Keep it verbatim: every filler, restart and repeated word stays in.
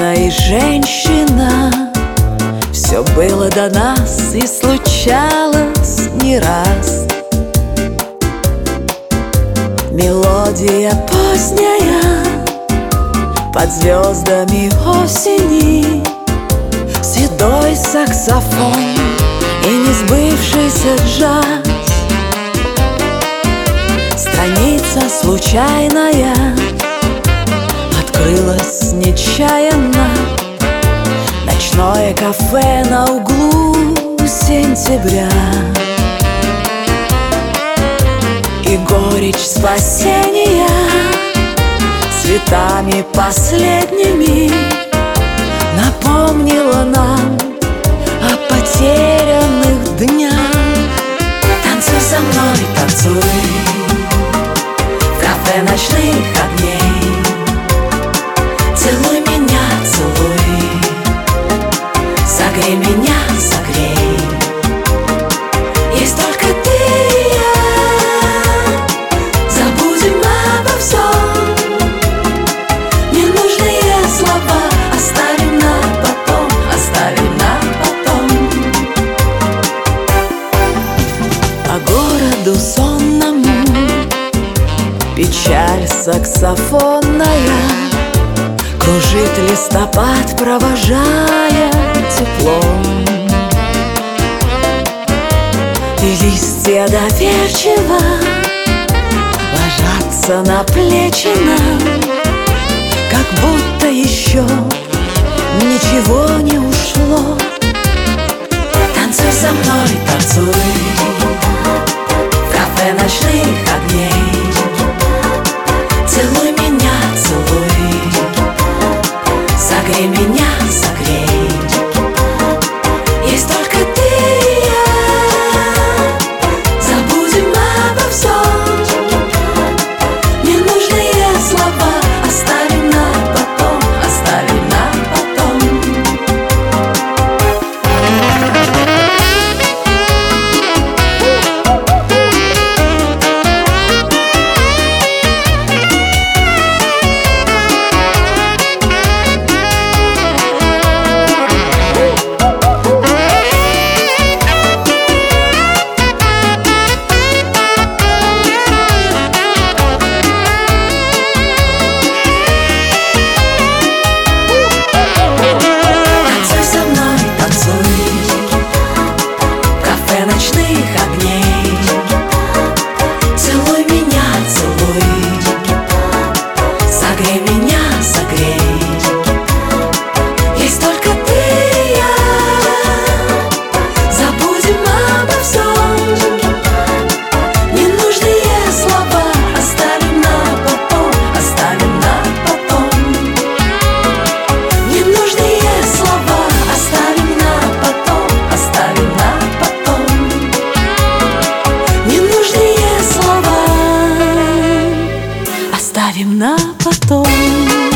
мужчина и женщина. Все было до нас и случалось не раз. Мелодия поздняя под звездами осени, седой саксофон и несбывшийся джаз. Страница случайная открылась нечаянно. Ночное кафе на углу сентября. И горечь спасения цветами последними напомнила нам о потерянных днях. Танцуй со мной, танцуй в кафе ночных огней. Целуй меня, целуй, согрей меня, согрей. Есть только ты и я, забудем обо всем. Ненужные слова оставим на потом, оставим на потом. По городу сонному печаль саксофонная кружит листопад, провожая теплом. И листья доверчиво ложатся на плечи нам, как будто еще ничего не ушло. Танцуй со мной, танцуй в кафе ночных огней. Целуй меня, целуй, согрей меня, согрей. Есть только ты и я, забудем обо всем. Ненужные слова оставим на потом, оставим на потом. Оставим на потом.